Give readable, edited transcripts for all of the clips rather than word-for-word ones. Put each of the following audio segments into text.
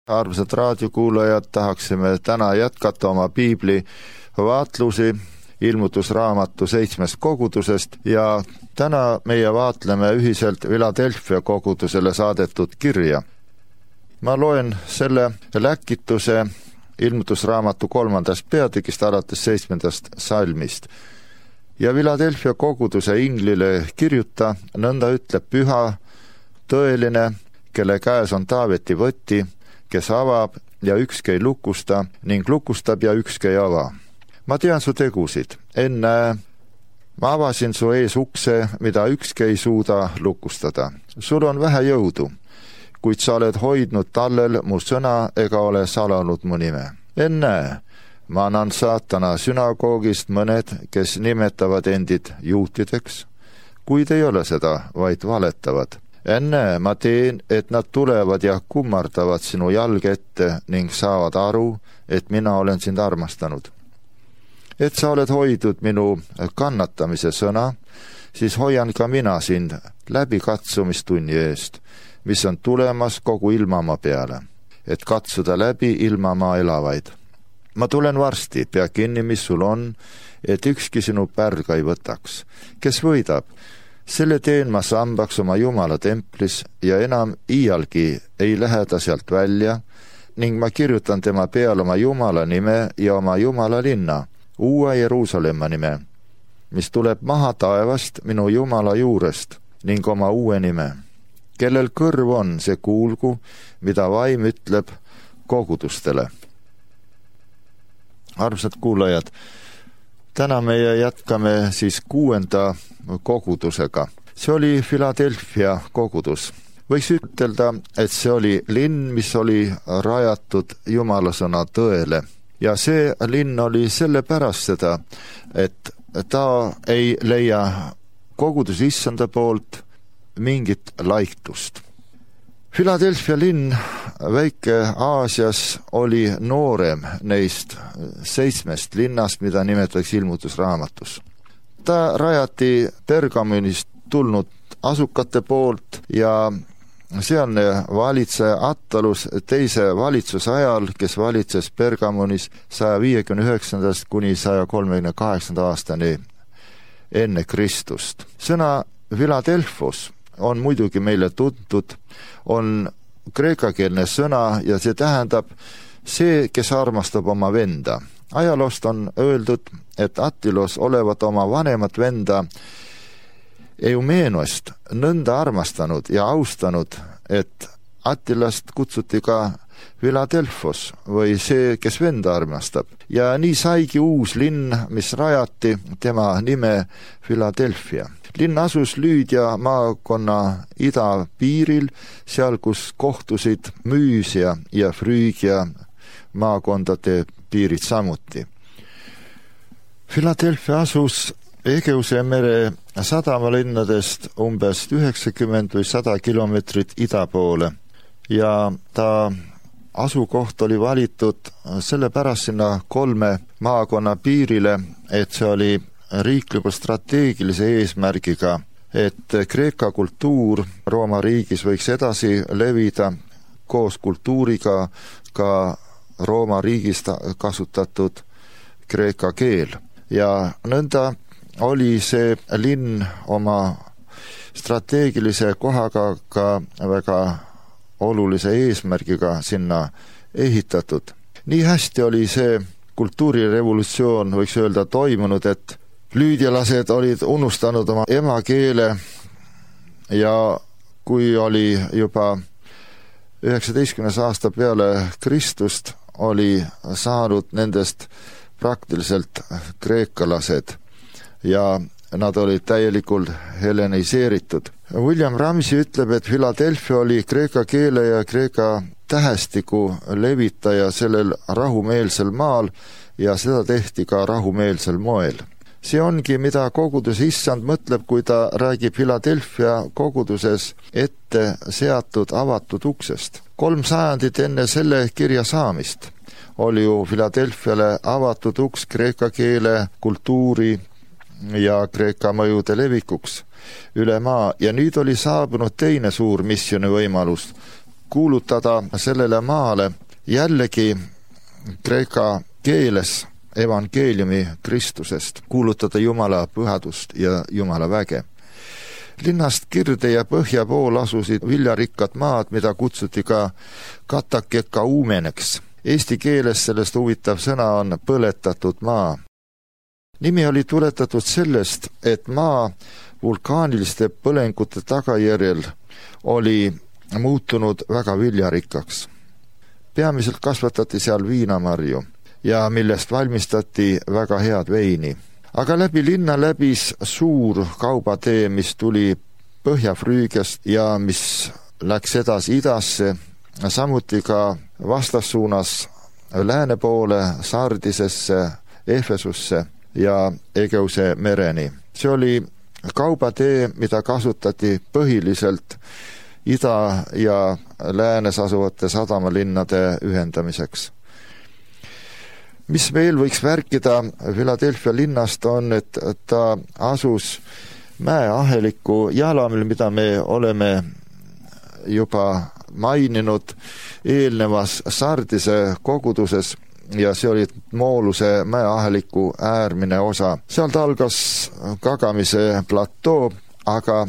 Armsad raadiokuulajad, tahaksime täna jätkata oma piibli vaatlusi ilmutusraamatu 7 kogudusest ja täna meie vaatleme ühiselt Philadelphia kogudusele saadetud kirja. Ma loen selle läkituse ilmutusraamatu 3. peatükist alates 7. salmist. Ja Philadelphia koguduse inglile kirjuta, nõnda ütleb püha, tõeline, kelle käes on Taaveti võti, kes avab ja ükski ei lukusta ning lukustab ja ükski ei ava. Ma tean su tegusid, enne ma avasin su ees ukse, mida ükski ei suuda lukustada. Sul on vähe jõudu, kuid sa oled hoidnud tallel mu sõna ega ole salanud mu nime. Enne ma annan saatana sünagoogist mõned, kes nimetavad endid juutideks, kuid ei ole seda, vaid valetavad. Enne ma teen, et nad tulevad ja kummardavad sinu jalge ette ning saavad aru, et mina olen sind armastanud. Et sa oled hoidnud minu kannatamise sõna, siis hoian ka mina sind läbi katsumistunni eest, mis on tulemas kogu ilmamaa peale, et katsuda läbi ilmamaa elavaid. Ma tulen varsti, pea kinni, mis sul on, et ükski sinu pärga ei võtaks. Kes võidab? Selle teen ma sambaks oma Jumala templis ja enam iialgi ei lähe ta sealt välja ning ma kirjutan tema peal oma Jumala nime ja oma Jumala linna, Uue Jeruusalemma nime, mis tuleb maha taevast minu Jumala juurest ning oma uue nime. Kellel kõrv on, see kuulgu, mida vaim ütleb kogudustele. Armsad kuulajad, täna meie jätkame siis 6. kogudusega. See oli Philadelphia kogudus. Võiks ütelda, et see oli linn, mis oli rajatud Jumalasõna tõele. Ja see linn oli sellepärast seda, et ta ei leia kogudus issanda poolt mingit laiktust. Philadelphia linn väike Aasias oli noorem neist 7 linnast, mida nimetatakse ilmutusraamatus. Ta rajati Pergamonist tulnud asukate poolt ja sealne valitseja Attalus teise valitsuse ajal, kes valitses Pergamonis 159. kuni 138. aastani enne Kristust. Sõna Philadelphos on muidugi meile tuntud, on kreekakeelne sõna ja see tähendab see, kes armastab oma venda. Ajaloost on öeldud, et Attilos olevat oma vanemat venda Eumenost nõnda armastanud ja austanud, et Attilast kutsuti ka Philadelphos või see, kes venda armastab. Ja nii saigi uus linn, mis rajati tema nime Philadelphia. Linn asus Lüüdia maakonna idapiiril, seal kus kohtusid Müüsia ja Früügia maakondade piirid samuti. Philadelphia asus Egeuse mere sadamalinnadest umbes 90 või 100 kilomeetrit ida poole ja ta asukoht oli valitud sellepärast sinna 3 maakonna piirile, et see oli riikliku strateegilise eesmärgiga, et Kreeka kultuur Rooma riigis võiks edasi levida koos kultuuriga ka Rooma riigis kasutatud kreeka keel. Ja nõnda oli see linn oma strateegilise kohaga ka väga olulise eesmärgiga sinna ehitatud. Nii hästi oli see kultuurirevolutsioon, võiks öelda, toimunud, et lüüdialased olid unustanud oma emakeele ja kui oli juba 19. aasta peale Kristust, oli saanud nendest praktiliselt kreekalased ja nad olid täielikult helleniseeritud. William Ramsey ütleb, et Philadelphia oli kreeka keele ja kreeka tähestiku levitaja sellel rahumeelsel maal ja seda tehti ka rahumeelsel moel. See ongi, mida kogudus issand mõtleb, kui ta räägib Philadelphia koguduses ette seatud avatud uksest. 3 sajandit enne selle kirja saamist oli ju Philadelphiale avatud uks kreeka keele, kultuuri ja kreeka mõjude levikuks üle maa ja nüüd oli saabunud teine suur missioni võimalus kuulutada sellele maale jällegi kreeka keeles evangeeliumi Kristusest, kuulutada Jumala pühadust ja Jumala väge. Linnast kirde ja põhja pool asusid viljarikkad maad, mida kutsuti ka katakekaumeneks. Eesti keeles sellest huvitav sõna on põletatud maa. Nimi oli tuletatud sellest, et maa vulkaaniliste põlengute tagajärjel oli muutunud väga viljarikkaks. Peamiselt kasvatati seal viinamarju ja millest valmistati väga head veini. Aga läbi linna läbis suur kaubatee, mis tuli Põhja-Früügiast ja mis läks edasi idasse, samuti ka vastassuunas lääne poole Sardisesse, Efesusse ja Egeuse mereni. See oli kaubatee, mida kasutati põhiliselt ida ja läänes asuvate sadamalinnade ühendamiseks. Mis veel võiks märkida Philadelphia linnast on, et ta asus mäeaheliku jalamil, mida me oleme juba maininud eelnevas Sardise koguduses ja see oli Mooluse mäeaheliku äärmine osa. Sealt algas Kagamise platoo, aga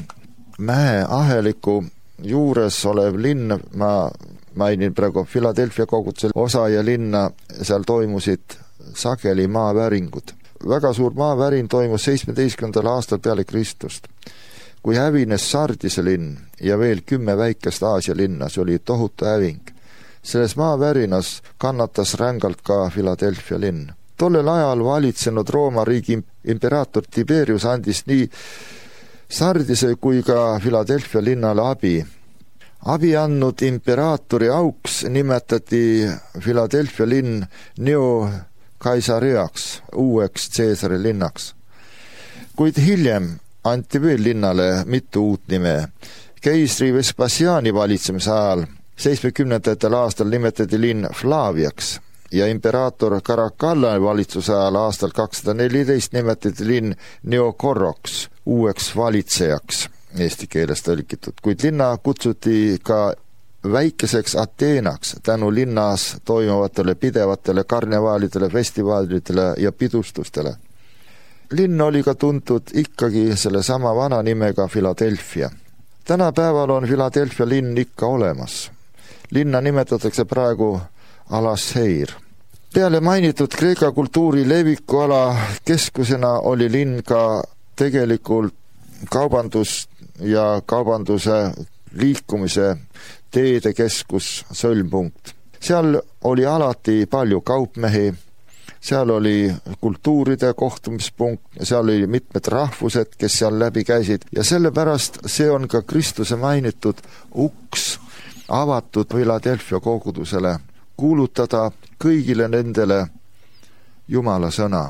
mäeaheliku juures olev linn, ma mainin praegu Philadelphia koguduse osa ja linna, seal toimusid sageli maaväringud. Väga suur maavärin toimus 17. aastal peale Kristust, kui hävines Sardise linn ja veel 10 väikest Aasia linna, see oli tohutu häving. Selles maavärinas kannatas rängalt ka Philadelphia linn. Tollel ajal valitsenud Rooma riigi imperaator Tiberius andis nii Sardise kui ka Philadelphia linnale abi. Abi andnud imperaatori auks nimetati Philadelphia linn Neo-Kaisareaks, uueks Caesari linnaks. Kuid hiljem anti veel linnale mitu uut nime. Keisri Vespasiani valitsemise ajal 70. aastal nimetati linn Flaviaks ja imperaator Caracalla valitsuse ajal aastal 214 nimetati linn Neokorroks, uueks valitsejaks. Eesti keeles tõlkitud, kuid linna kutsuti ka väikeseks Ateenaks tänu linnas toimuvatele pidevatele karnevaalidele, festivaalidele ja pidustustele. Linn oli ka tuntud ikkagi selle sama vana nimega Philadelphia. Tänapäeval on Philadelphia linn ikka olemas. Linna nimetatakse praegu Alasheir. Peale mainitud Kreeka kultuuri levikuala keskusena oli linn ka tegelikult kaubandus ja kaubanduse liikumise teede keskus, sõlmpunkt. Seal oli alati palju kaupmehi, seal oli kultuuride kohtumispunkt, seal oli mitmed rahvused, kes seal läbi käisid ja sellepärast see on ka Kristuse mainitud uks avatud Philadelphia kogudusele, kuulutada kõigile nendele Jumala sõna.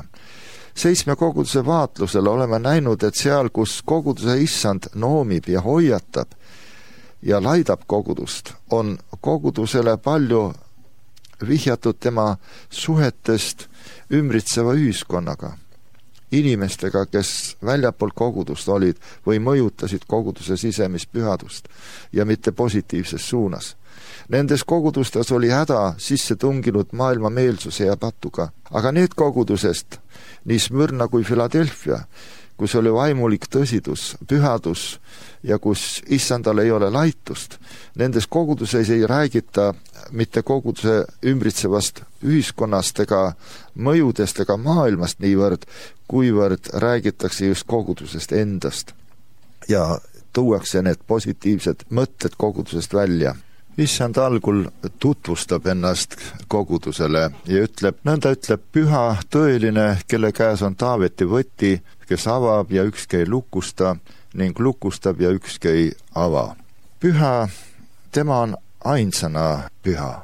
7 koguduse vaatlusel oleme näinud, et seal, kus koguduse issand noomib ja hoiatab ja laidab kogudust, on kogudusele palju vihjatud tema suhetest ümbritseva ühiskonnaga, inimestega, kes väljapool kogudust olid või mõjutasid koguduse sisemist pühadust ja mitte positiivses suunas. Nendes kogudustes oli häda sisse tunginud maailma meelsuse ja patuga, aga need kogudusest, nii Smyrna kui Philadelphia, kus oli vaimulik tõsidus, pühadus ja kus issandal ei ole laitust, nendes koguduses ei räägita mitte koguduse ümbritsevast ühiskonnast ega mõjudest ega maailmast niivõrd, kuivõrd räägitakse just kogudusest endast ja tuuakse need positiivsed mõtted kogudusest välja. Issand algul tutvustab ennast kogudusele ja ütleb, nõnda ütleb püha, tõeline, kelle käes on Taaveti võti, kes avab ja ükski ei lukusta ning lukustab ja ükski ei ava. Püha, tema on ainsana püha.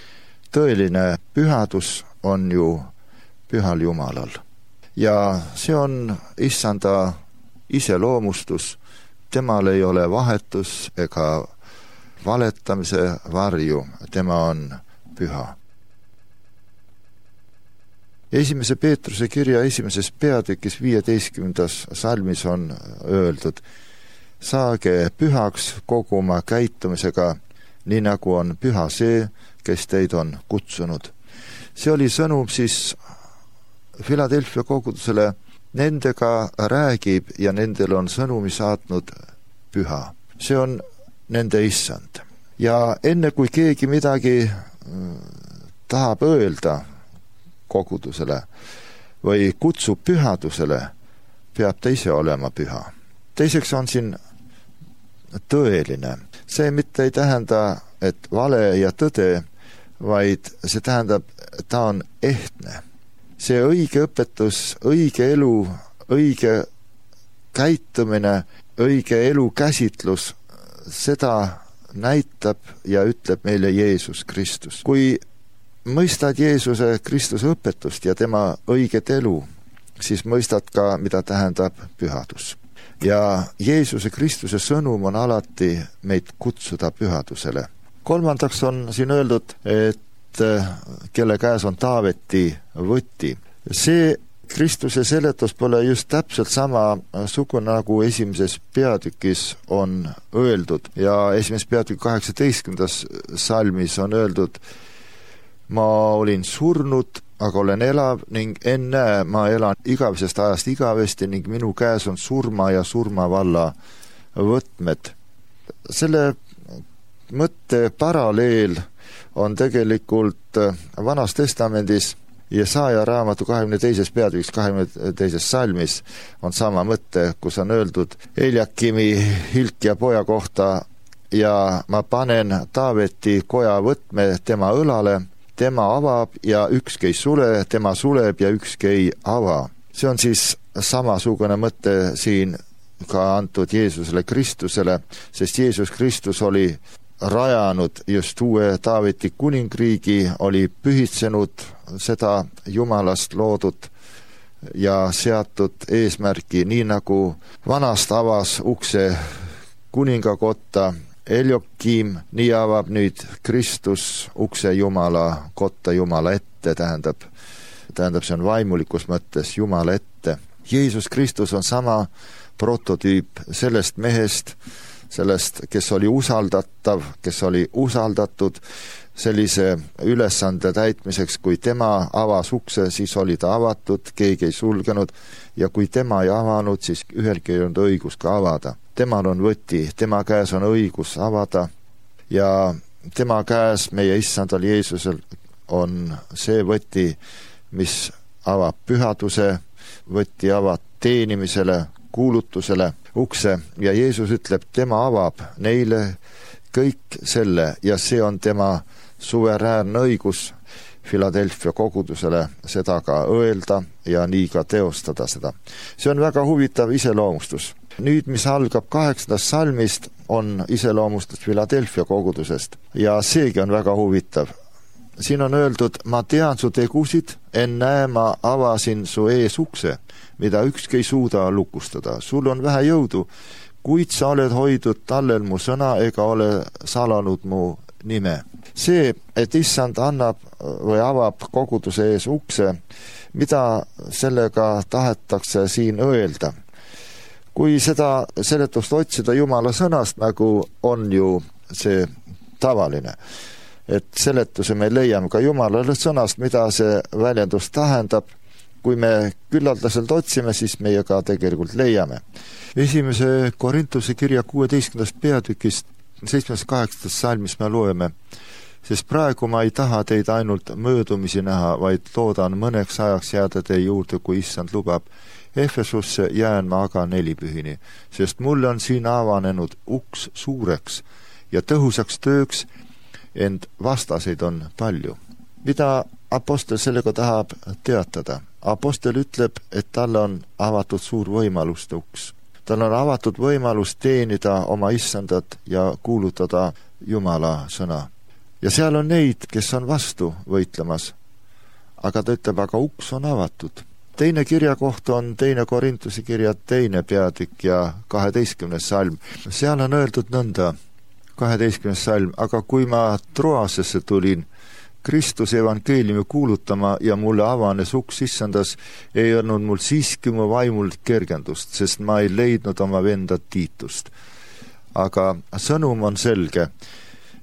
Tõeline pühadus on ju pühal Jumalal. Ja see on issanda iseloomustus, temal ei ole vahetus ega valetamise varju, tema on püha. 1. Peetruse kirja 1. peatükis 15. salmis on öeldud, saage pühaks kogu oma käitumisega, nii nagu on püha see, kes teid on kutsunud. See oli sõnum siis Philadelphia kogudusele, nendega räägib ja nendel on sõnumi saatnud püha. See on nende issand. Ja enne kui keegi midagi tahab öelda kogudusele või kutsub pühadusele, peab ta ise olema püha. Teiseks on siin tõeline. See mitte ei tähenda, et vale ja tõde, vaid see tähendab, et ta on ehtne. See õige õpetus, õige elu, õige käitumine, õige elu käsitlus, seda näitab ja ütleb meile Jeesus Kristus. Kui mõistad Jeesuse Kristuse õpetust ja tema õiget elu, siis mõistad ka, mida tähendab pühadus. Ja Jeesuse Kristuse sõnum on alati meid kutsuda pühadusele. Kolmandaks on siin öeldud, et kelle käes on Taaveti võti. See Kristuse seletus pole just täpselt sama sugune, nagu esimeses peatükis on öeldud. Ja esimeses peatükki 18. salmis on öeldud, ma olin surnud, aga olen elav ning enne ma elan igavesest ajast igavesti ning minu käes on surma ja surmavalla võtmed. Selle mõtte paralleel on tegelikult Vanas Testamendis Jesaja raamatu 22. peatükis 22. salmis on sama mõte, kus on öeldud Eliakimi, Hilkia poja kohta ja ma panen Taaveti koja võtme tema õlale, tema avab ja ükski ei sule, tema suleb ja ükski ei ava. See on siis samasugune mõte siin ka antud Jeesusele Kristusele, sest Jeesus Kristus oli rajanud just uue Taaveti kuningriigi, oli pühitsenud seda Jumalast loodud ja seatud eesmärki, nii nagu vanast avas ukse kuningakotta Eliokim, nii avab nüüd Kristus ukse Jumala kotta Jumala ette, tähendab see on vaimulikus mõttes Jumala ette. Jeesus Kristus on sama prototüüp sellest mehest, sellest, kes oli usaldatav, kes oli usaldatud sellise ülesande täitmiseks, kui tema avas ukse, siis oli ta avatud, keegi ei sulgenud, ja kui tema ei avanud, siis ühelgi ei olnud õigust ka avada. Temal on võti, tema käes on õigus avada ja tema käes, meie issandal Jeesusel, on see võti, mis avab pühaduse, võti avab teenimisele, kuulutusele ukse ja Jeesus ütleb, tema avab neile kõik selle ja see on tema suveräänne õigus Philadelphia kogudusele seda ka öelda ja nii ka teostada seda. See on väga huvitav iseloomustus. Nüüd, mis algab 8. salmist, on iseloomustus Philadelphia kogudusest ja seegi on väga huvitav. Siin on öeldud, ma tean su tegusid, ennäe ma avasin su ees ukse, mida ükski ei suuda lukustada. Sul on vähe jõudu, kuid sa oled hoidud tallel mu sõna ega ole salanud mu nime. See, et issand annab või avab koguduse ees ukse, mida sellega tahetakse siin öelda? Kui seda seletust otsida Jumala sõnast, nagu on ju see tavaline, et seletuse me leiame ka Jumala sõnast, mida see väljendus tähendab, kui me küllaldaselt otsime, siis meie ka tegelikult leiame. 1. Korintuse kirja 16. peatükist 7.8. salmis me loeme, sest praegu ma ei taha teid ainult möödumisi näha, vaid loodan mõneks ajaks jääda teie juurde, kui issand lubab. Efesusse jään ma aga nelipühini, sest mulle on siin avanenud uks suureks ja tõhusaks tööks, ent vastaseid on palju. Mida apostel sellega tahab teatada? Apostel ütleb, et talle on avatud suur võimaluste uks. Tal on avatud võimalus teenida oma issandat ja kuulutada Jumala sõna. Ja seal on neid, kes on vastu võitlemas. Aga ta ütleb, aga uks on avatud. Teine kirjakoht on 2. Korintuse kirja 2. peatükk ja 12. salm. Seal on öeldud nõnda, 12. salm, aga kui ma Troasesse tulin, Kristuse evangeeliumi kuulutama ja mulle avanes uks issandas, ei olnud mul siiski mu vaimult kergendust, sest ma ei leidnud oma venda Tiitust. Aga sõnum on selge.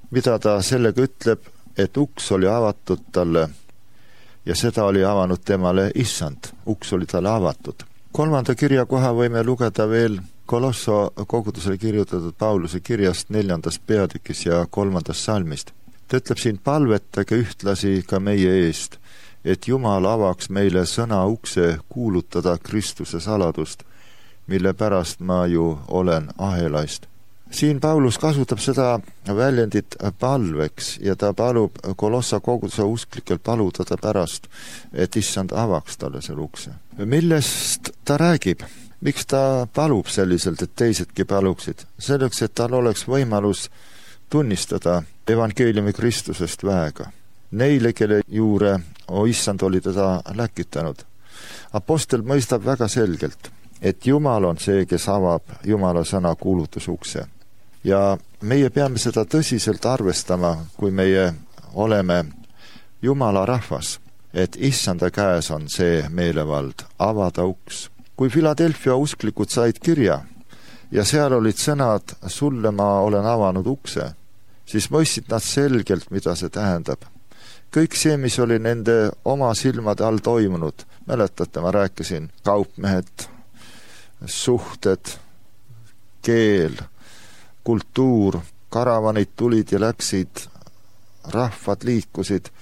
mida ta sellega ütleb, et uks oli avatud talle ja seda oli avanud temale issand. Uks oli talle avatud. 3. kirja koha võime lugeda veel Kolosso kogudusele kirjutatud Pauluse kirjast 4. peatükis ja 3. salmist. Ta ütleb siin: palvetage ühtlasi ka meie eest, et Jumal avaks meile sõna ukse kuulutada Kristuse saladust, mille pärast ma ju olen ahelaist. Siin Paulus kasutab seda väljendit palveks ja ta palub Kolossa koguduse usklikel paluda ta pärast, et issand avaks talle selle ukse. Millest ta räägib? Miks ta palub selliselt, et teisedki paluksid? Selleks, et tal oleks võimalus tunnistada evangeeliumi Kristusest väega. Neile, kelle juure issand oli teda läkitanud. Apostel mõistab väga selgelt, et Jumal on see, kes avab Jumala sõna kuulutusukse. Ja meie peame seda tõsiselt arvestama, kui meie oleme Jumala rahvas, et issanda käes on see meelevald avada uks. Kui Philadelphia usklikud said kirja ja seal olid sõnad sulle ma olen avanud ukse, siis mõistsid nad selgelt, mida see tähendab. Kõik see, mis oli nende oma silmade all toimunud, mäletate, ma rääkisin, kaupmehed, suhted, keel, kultuur, karavanid tulid ja läksid, rahvad liikusid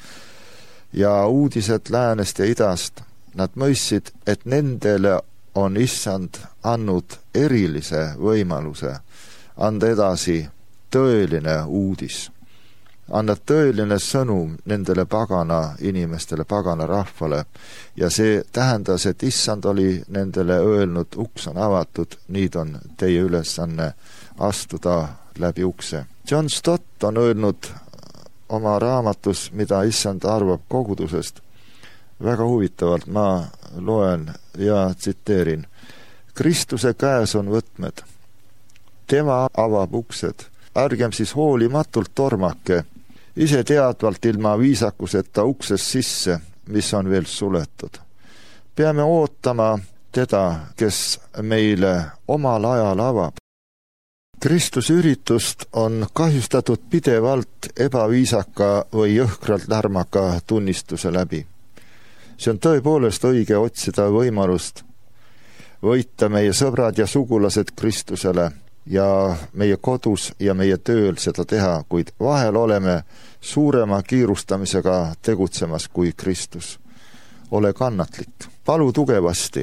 ja uudised läänest ja idast. Nad mõistsid, et nendele on issand andnud erilise võimaluse anda edasi tõeline uudis. Anda tõeline sõnum nendele pagana inimestele, pagana rahvale. Ja see tähendas, et issand oli nendele öelnud, uks on avatud, nüüd on teie ülesanne astuda läbi ukse. John Stott on öelnud oma raamatus, mida issand arvab kogudusest, väga huvitavalt, ma loen ja tsiteerin. Kristuse käes on võtmed. Tema avab uksed. Ärgem siis hoolimatult tormake, ise teadvalt ilma viisakuseta ukses sisse, mis on veel suletud. Peame ootama teda, kes meile omal ajal avab. Kristuse üritust on kahjustatud pidevalt ebaviisaka või jõhkralt lärmaka tunnistuse läbi. See on tõepoolest õige otsida võimalust võita meie sõbrad ja sugulased Kristusele ja meie kodus ja meie tööl seda teha, kuid vahel oleme suurema kiirustamisega tegutsemas kui Kristus. Ole kannatlik, palu tugevasti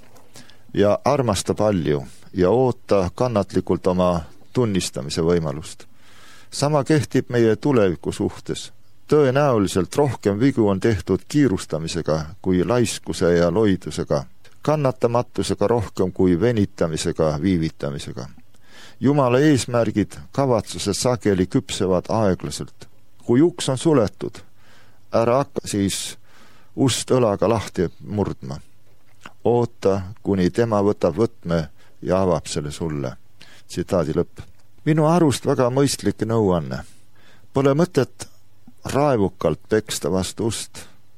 ja armasta palju ja oota kannatlikult oma tunnistamise võimalust. Sama kehtib meie tuleviku suhtes. Tõenäoliselt rohkem vigu on tehtud kiirustamisega kui laiskuse ja loidusega, kannatamatusega rohkem kui venitamisega, viivitamisega. Jumala eesmärgid, kavatsused sageli küpsevad aeglaselt. Kui uks on suletud, ära hakka siis ust õlaga lahti murdma. Oota, kuni tema võtab võtme ja avab selle sulle. Tsitaadi lõpp. Minu arust väga mõistlik nõuanne. Pole mõtet raevukalt peksta vastu ust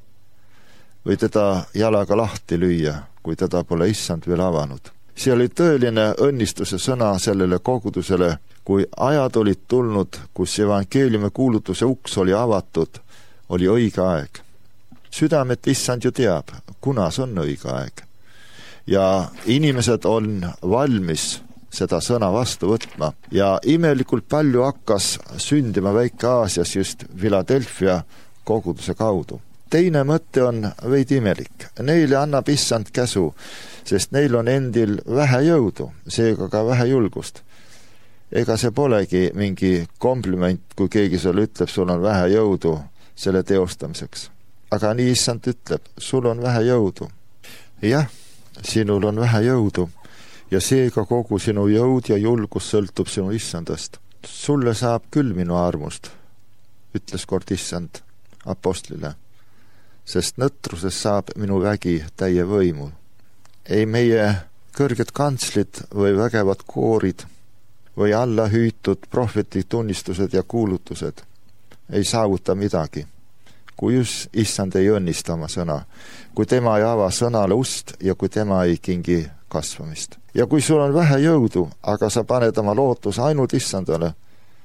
või teda jalaga lahti lüüa, kui teda pole issand veel avanud. See oli tõeline õnnistuse sõna sellele kogudusele, kui ajad olid tulnud, kus evangeeliumi kuulutuse uks oli avatud, oli õige aeg. Südamet issand ju teab, kunas on õige aeg. Ja inimesed on valmis seda sõna vastu võtma ja imelikult palju hakkas sündima Väike-Aasias just Philadelphia koguduse kaudu. Teine mõte on veidi imelik. Neile annab issand käsu, sest neil on endil vähe jõudu, seega ka vähe julgust. Ega see polegi mingi kompliment, kui keegi sulle ütleb, sul on vähe jõudu selle teostamiseks. Aga nii issand ütleb, sul on vähe jõudu. Jah, sinul on vähe jõudu. Ja seega kogu sinu jõud ja julgus sõltub sinu issandast. Sulle saab küll minu armust, ütles kord issand apostlile, sest nõtruses saab minu vägi täie võimu. Ei meie kõrged kantslid või vägevad koorid või alla hüütud prohveti tunnistused ja kuulutused ei saavuta midagi, kui just issand ei õnnista oma sõna, kui tema ei ava sõnale ust ja kui tema ei kingi kasvamist. Ja kui sul on vähe jõudu, aga sa paned oma lootuse ainult issandale,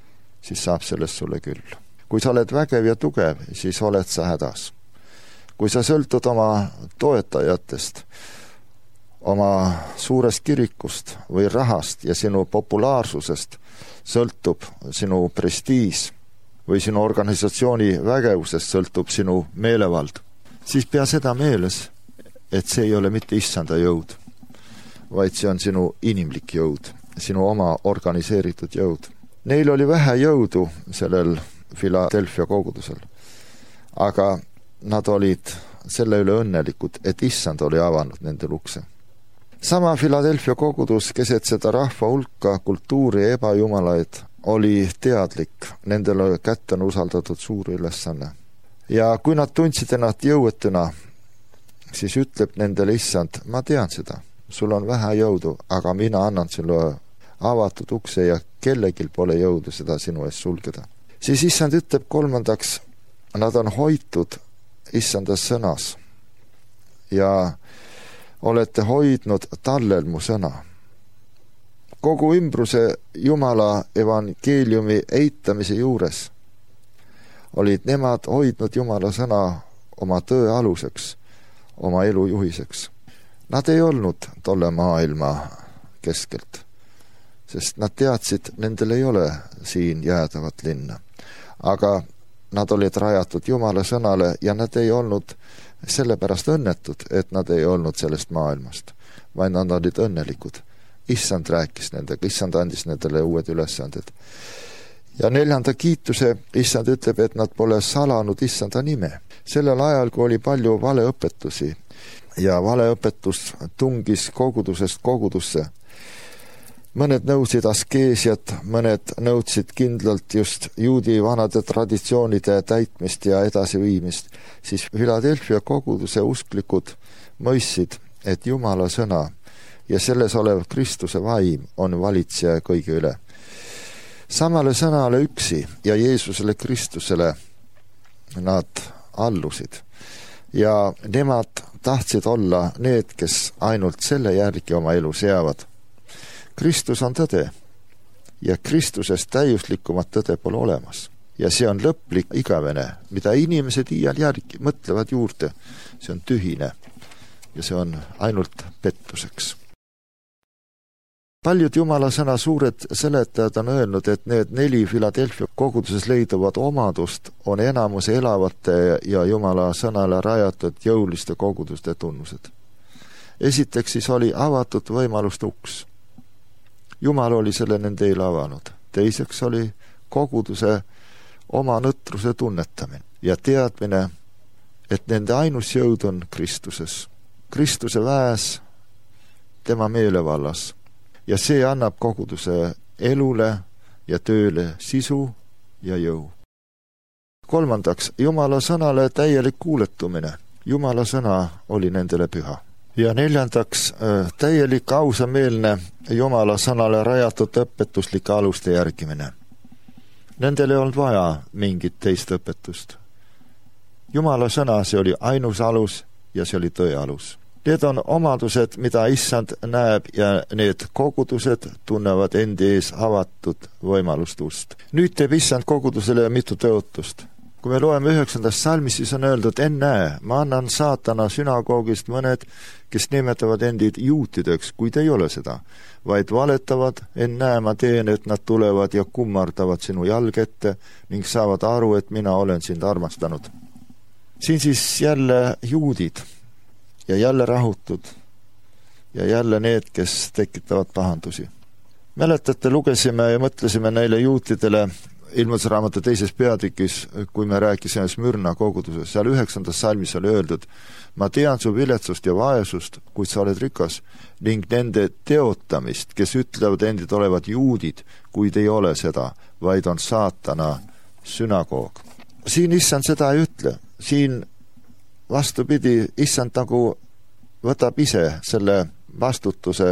siis saab sellest sulle küll. Kui sa oled vägev ja tugev, siis oled sa hädas. Kui sa sõltud oma toetajatest, oma suurest kirikust või rahast ja sinu populaarsusest sõltub sinu prestiis või sinu organisatsiooni vägevusest sõltub sinu meelevald, siis pea seda meeles, et see ei ole mitte issanda jõud, vaid see on sinu inimlik jõud, sinu oma organiseeritud jõud. Neil oli vähe jõudu sellel Philadelphia kogudusel, aga nad olid selle üle õnnelikud, et issand oli avanud nende ukse. Sama Philadelphia kogudus keset seda rahva hulka, kultuuri ja ebajumalaid oli teadlik, nendele kätte on usaldatud suur ülesanne. Ja kui nad tundsid ennast jõuetuna, siis ütleb nendele issand, ma tean seda, sul on vähe jõudu, aga mina annan sulle avatud ukse ja kellegil pole jõudu seda sinu eest sulgeda. Siis issand ütleb kolmandaks, nad on hoitud issandas sõnas ja olete hoidnud tallel mu sõna. Kogu ümbruse Jumala evangeeliumi eitamise juures olid nemad hoidnud Jumala sõna oma töö aluseks, oma elu juhiseks. Nad ei olnud tolle maailma keskelt, sest nad teadsid, nendel ei ole siin jäädavat linna. Aga nad olid rajatud Jumala sõnale ja nad ei olnud sellepärast õnnetud, et nad ei olnud sellest maailmast, vaid nad olid õnnelikud. Issand rääkis nendega, issand andis nendele uued ülesanded. Ja neljanda kiituse issand ütleb, et nad pole salanud issanda nime. Sellel ajal, kui oli palju valeõpetusi ja valeõpetus tungis kogudusest kogudusse, mõned nõudsid askeesiat, mõned nõudsid kindlalt just juudi vanade traditsioonide täitmist ja edasiviimist, siis Philadelphia koguduse usklikud mõistsid, et Jumala sõna ja selles olev Kristuse vaim on valitseja kõige üle. Samale sõnale üksi ja Jeesusele Kristusele nad allusid ja nemad tahtsid olla need, kes ainult selle järgi oma elu seavad. Kristus on tõde ja Kristusest täiuslikumat tõde pole olemas. Ja see on lõplik igavene, mida inimesed iial järgi mõtlevad juurde. See on tühine ja see on ainult pettuseks. Paljud Jumala sõna suured seletajad on öelnud, et need 4 Philadelphia koguduses leiduvad omadust on enamuse elavate ja Jumala sõnale rajatud jõuliste koguduste tunnused. Esiteks siis oli avatud võimalust uks. Jumal oli selle nende eile avanud. Teiseks oli koguduse oma nõtruse tunnetamine ja teadmine, et nende ainus jõud on Kristuses. Kristuse väes tema meelevallas ja see annab koguduse elule ja tööle sisu ja jõu. Kolmandaks, Jumala sõnale täielik kuuletumine. Jumala sõna oli nendele püha. Ja neljandaks, täielik ausameelne Jumala sõnale rajatud õpetuslike aluste järgimine. Nendel ei olnud vaja mingit teist õpetust. Jumala sõna, see oli ainus alus ja see oli tõe alus. Need on omadused, mida issand näeb ja need kogudused tunnevad endi ees avatud võimalust ust. Nüüd teeb issand kogudusele mitu tõotust. Kui me loeme 9. salmis, siis on öeldud, ennäe, ma annan saatana sünagoogist mõned, kes nimetavad endid juutideks, kuid ei ole seda, vaid valetavad, ennäe, ma teen, et nad tulevad ja kummardavad sinu jalg ette ning saavad aru, et mina olen sind armastanud. Siin siis jälle juudid ja jälle rahutud ja jälle need, kes tekitavad pahandusi. Mäletate, lugesime ja mõtlesime neile juutidele Ilmutusraamatu 2. peatükis, kui me rääkisime Smürna koguduses, seal 9. salmis oli öeldud, ma tean su viletsust ja vaesust, kuid sa oled rikas, ning nende teotamist, kes ütlevad endid olevat juudid, kuid ei ole seda, vaid on saatana sünagoog. Siin issand seda ei ütle, siin vastupidi, issand nagu võtab ise selle vastutuse,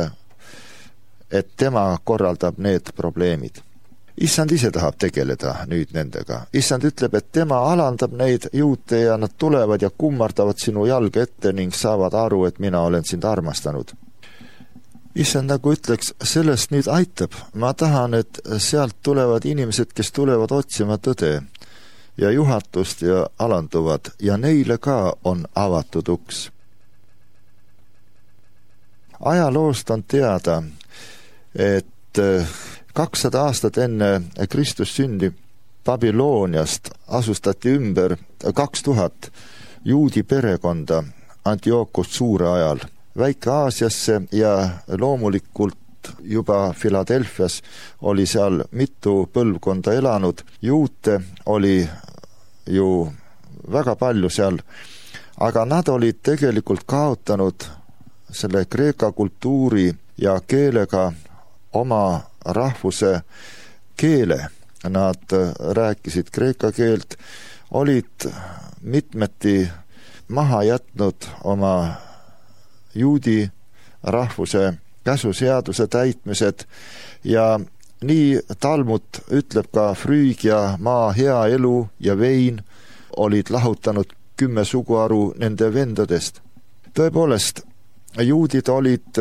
et tema korraldab need probleemid. Issand ise tahab tegeleda nüüd nendega. Issand ütleb, et tema alandab neid juute ja nad tulevad ja kummardavad sinu jalga ette ning saavad aru, et mina olen sind armastanud. issand nagu ütleks, sellest nüüd aitab. Ma tahan, et sealt tulevad inimesed, kes tulevad otsima tõde ja juhatust ja alanduvad ja neile ka on avatud uks. Ajaloost on teada, et 200 aastat enne Kristus sündi Babyloniast asustati ümber 2000 juudi perekonda Antiochust suure ajal Väike-Aasiasse ja loomulikult juba Philadelphias oli seal mitu põlvkonda elanud. Juute oli ju väga palju seal, aga nad olid tegelikult kaotanud selle kreeka kultuuri ja keelega oma rahvuse keele. Nad rääkisid kreeka keelt, olid mitmeti maha jätnud oma juudi rahvuse käsuseaduse täitmised ja nii Talmud ütleb ka Früügia maa hea elu ja vein olid lahutanud 10 suguharu nende vendadest. Tõepoolest, juudid olid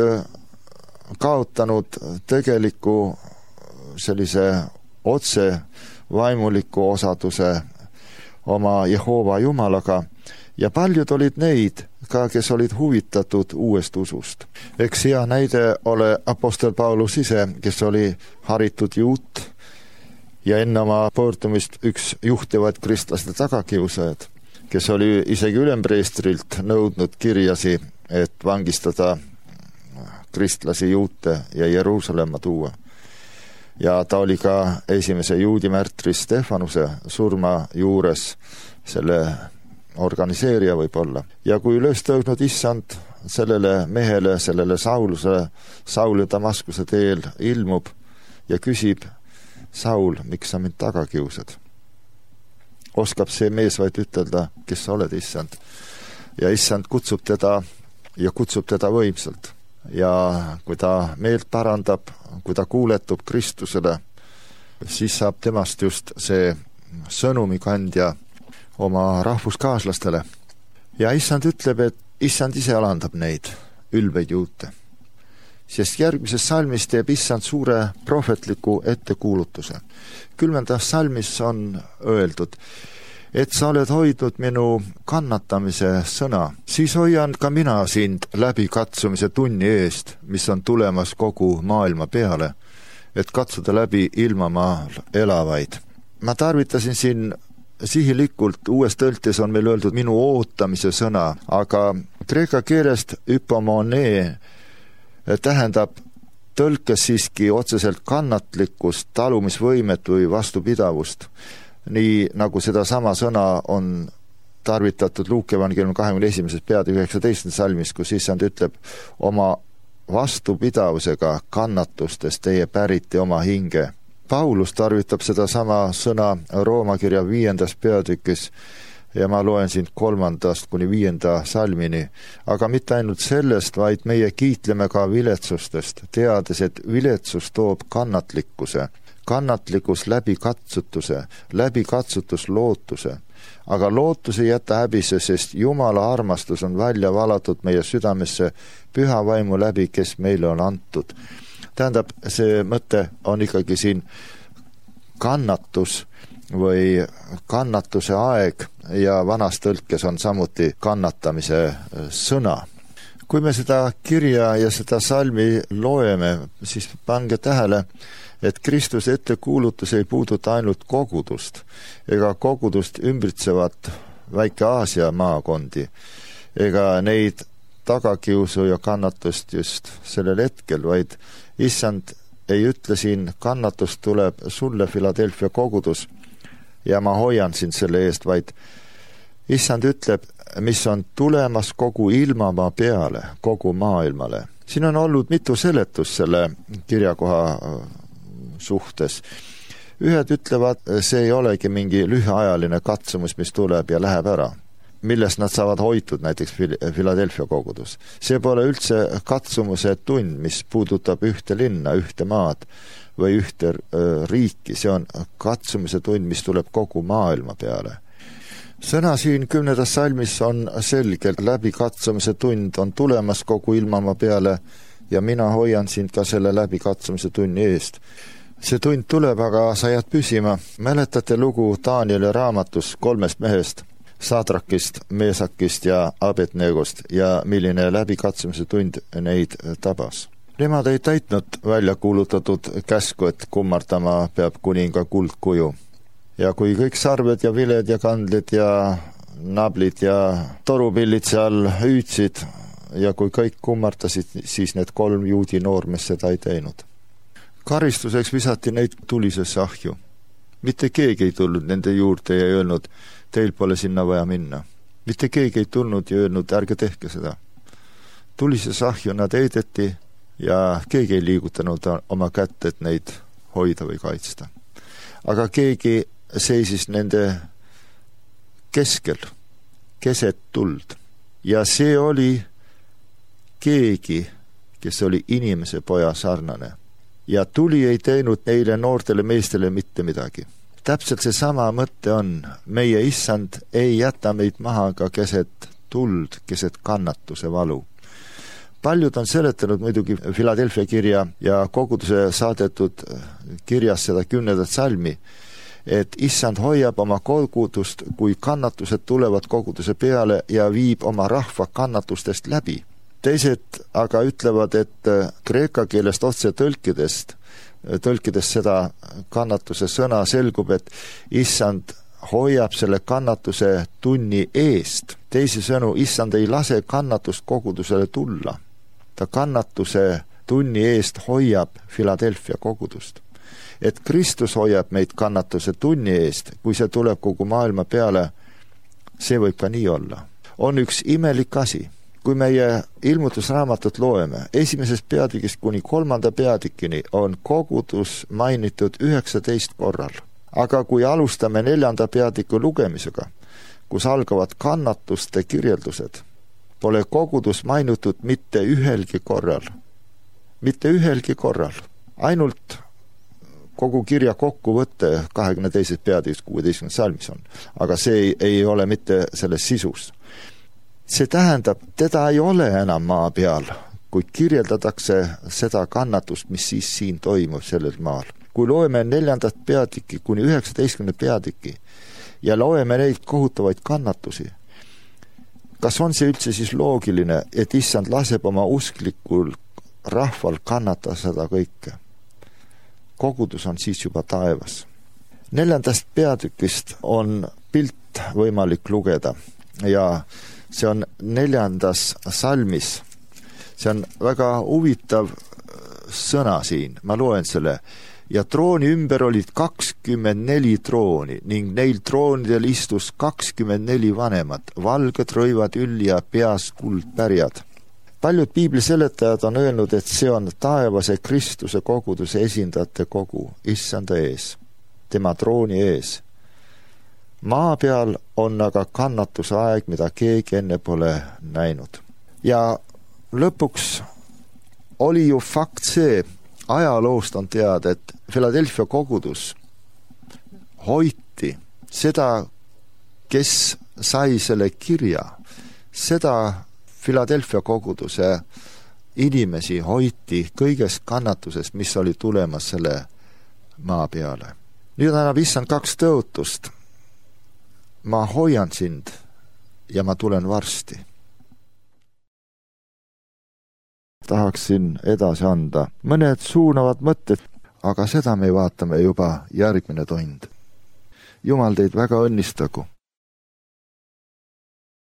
kaotanud tegeliku sellise otse vaimuliku osaduse oma Jehova Jumalaga ja paljud olid neid ka, kes olid huvitatud uuest usust. Eks hea näide ole apostel Paulus ise, kes oli haritud juut ja enne oma pöördumist üks juhtivad kristlaste tagakiusajad, kes oli isegi ülempreestrilt nõudnud kirjasi, et vangistada kristlasi juute ja Jeruusalemma tuua. Ja ta oli ka esimese juudi märtri Stefanuse surma juures selle organiseerija võib-olla. Ja kui üles tõusnud issand sellele mehele, sellele Saul Damaskuse teel ilmub ja küsib, Saul, miks sa mind taga kiusad? Oskab see mees vaid ütelda, kes sa oled, issand. Ja issand kutsub teda ja kutsub teda võimsalt. Ja kui ta meelt parandab, kui ta kuuletub Kristusele, siis saab temast just see sõnumikandja oma rahvuskaaslastele. Ja issand ütleb, et issand ise alandab neid ülbeid juute. Sest järgmises salmis teeb issand suure prohvetliku ettekuulutuse. 10. salmis on öeldud, et sa oled hoidnud minu kannatamise sõna, siis hoian ka mina sind läbi katsumise tunni eest, mis on tulemas kogu maailma peale, et katsuda läbi ilmamaal elavaid. Ma tarvitasin siin sihilikult, uues tõltes on meil öeldud minu ootamise sõna, aga kreeka keelest hypomone tähendab tõlkes siiski otseselt kannatlikkust, talumisvõimet või vastupidavust. Nii nagu seda sama sõna on tarvitatud Luuke evangeeliumi 21. peatüki 19. salmis, kus issand ütleb oma vastupidavusega kannatustes teie päriti oma hinge. Paulus tarvitab seda sama sõna Rooma kirja 5. peatükis ja ma loen siin 3. kuni 5. salmini. Aga mitte ainult sellest, vaid meie kiitleme ka viletsustest, teades, et viletsus toob kannatlikkuse, kannatlikkus läbi katsutus lootuse. Aga lootus ei jäta häbisse, sest Jumala armastus on välja valatud meie südamesse püha vaimu läbi, kes meile on antud. Tähendab, see mõte on ikkagi siin kannatus või kannatuse aeg ja vanas tõlkes on samuti kannatamise sõna. Kui me seda kirja ja seda salmi loeme, siis pange tähele, et Kristuse ettekuulutus ei puuduta ainult kogudust ega kogudust ümbritsevat Väike-Aasia maakondi ega neid tagakiusu ja kannatust just sellel hetkel, vaid issand ei ütle siin, kannatust tuleb sulle, Philadelphia kogudus, ja ma hoian sind selle eest, vaid issand ütleb, mis on tulemas kogu ilmamaa peale, kogu maailmale. Siin on olnud mitu seletust selle kirjakoha suhtes. Ühed ütlevad, see ei olegi mingi lühiajaline katsumus, mis tuleb ja läheb ära, millest nad saavad hoitud näiteks Philadelphia kogudus. See pole üldse katsumuse tund, mis puudutab ühte linna, ühte maad või ühte riiki. See on katsumise tund, mis tuleb kogu maailma peale. Sõna siin 10. salmis on selgelt läbi katsumise tund on tulemas kogu ilmamaa peale. ja mina hoian sind ka selle läbikatsumise tunni eest. See tund tuleb, aga sa jääd püsima. Mäletate lugu Danieli raamatus 3 mehest, Sadrakist, Meesakist ja Abednegost ja milline läbikatsumise tund neid tabas. Nemad ei täitnud välja kuulutatud käsku, et kummardama peab kuninga kuldkuju. Ja kui kõik sarved ja viled ja kandlid ja nablid ja torupillid seal hüüdsid ja kui kõik kummartasid, siis need 3 juudi noormeest seda ei teinud. Karistuseks visati neid tulisesse ahju. Mitte keegi ei tulnud nende juurde ja öelnud, teil pole sinna vaja minna. Mitte keegi ei tulnud ja öelnud, ärge tehke seda. Tulisesse ahju nad heideti ja keegi ei liigutanud oma kätt, et neid hoida või kaitsta. Aga keegi seisis nende keskel, keset tuld. Ja see oli keegi, kes oli inimese poja sarnane. Ja tuli ei teinud neile noortele meestele mitte midagi. Täpselt see sama mõtte on. Meie issand ei jäta meid maha ka keset tuld, keset kannatuse valu. Paljud on seletanud muidugi Philadelphia kirja ja koguduse saadetud kirjas seda 10. salmi, et issand hoiab oma kogudust, kui kannatused tulevad koguduse peale ja viib oma rahva kannatustest läbi. Teised aga ütlevad, et kreeka keelest otse tõlkides seda kannatuse sõna selgub, et issand hoiab selle kannatuse tunni eest. Teisisõnu, issand ei lase kannatust kogudusele tulla. Ta kannatuse tunni eest hoiab Philadelphia kogudust. Et Kristus hoiab meid kannatuse tunni eest, kui see tuleb kogu maailma peale, see võib ka nii olla. On üks imelik asi. Kui meie ilmutusraamatut loeme, 1. peatükist kuni 3. peatükini on kogudus mainitud 19 korral. Aga kui alustame 4. peatüki lugemisega, kus algavad kannatuste kirjeldused, pole kogudus mainitud mitte ühelgi korral. Mitte ühelgi korral. Ainult kogu kirja kokkuvõtte 22. peatükis 16. salmis on. Aga see ei ole mitte selles sisus. See tähendab, teda ei ole enam maa peal, kui kirjeldatakse seda kannatust, mis siis siin toimub sellel maal. Kui loeme 4. peatüki kuni 19. peatüki ja loeme neid kohutavaid kannatusi, kas on see üldse siis loogiline, et issand laseb oma usklikul rahval kannata seda kõike? Kogudus on siis juba taevas. 4. peatükist on pilt võimalik lugeda ja see on 4. salmis. See on väga huvitav sõna siin. Ma loen selle. Ja trooni ümber olid 24 trooni ning neil troonidel istus 24 vanemat, valged rõivad üll ja peas kuldpärjad. Paljud piibliseletajad on öelnud, et see on taevase Kristuse koguduse esindajate kogu, issanda ees, tema trooni ees. Maa peal on aga kannatuse aeg, mida keegi enne pole näinud. Ja lõpuks oli ju fakt see, ajaloost on teada, et Philadelphia kogudus hoiti seda, kes sai selle kirja, seda Philadelphia koguduse inimesi hoiti kõigest kannatusest, mis oli tulemas selle maa peale. Nüüd annab issand 2 tõotust. Ma hoian sind ja ma tulen varsti. Tahaksin edasi anda mõned suunavad mõtted, aga seda me vaatame juba järgmine tund. Jumal teid väga õnnistagu.